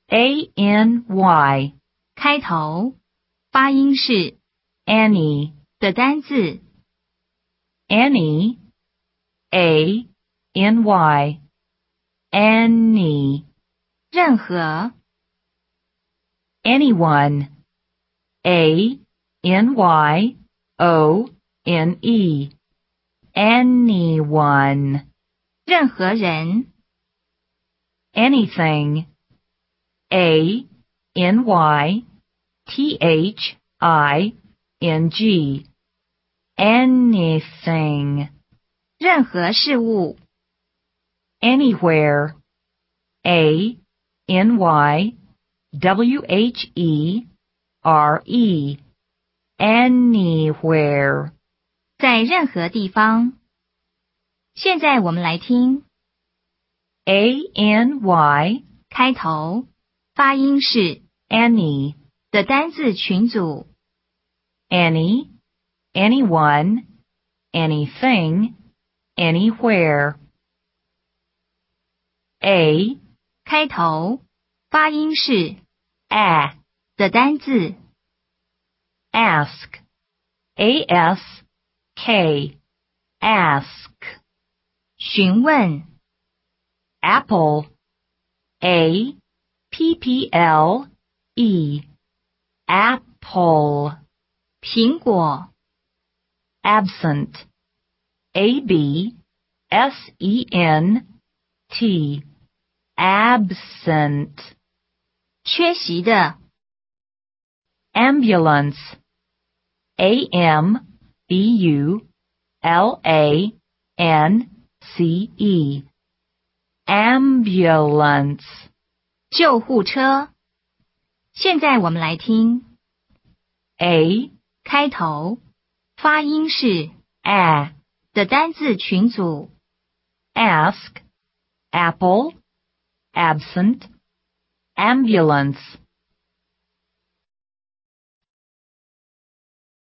any 开头，发音是 any 的单字 any any any 任何 anyone anyone anyone 任何人 anything anything anything 任何事物 anywhere anywhere anywhere 在任何地方。现在我们来听 any 开头，发音是 any 的单字群组 any anyone anything anywhere a 开头，发音是 a 的单字 ask ask ask 询问 apple apple apple 苹果 absent absent absent 缺席的 ambulance ambulance ambulance 救护车。现在我们来听 a 开头，发音是 a 的单字群组 ask apple absent ambulance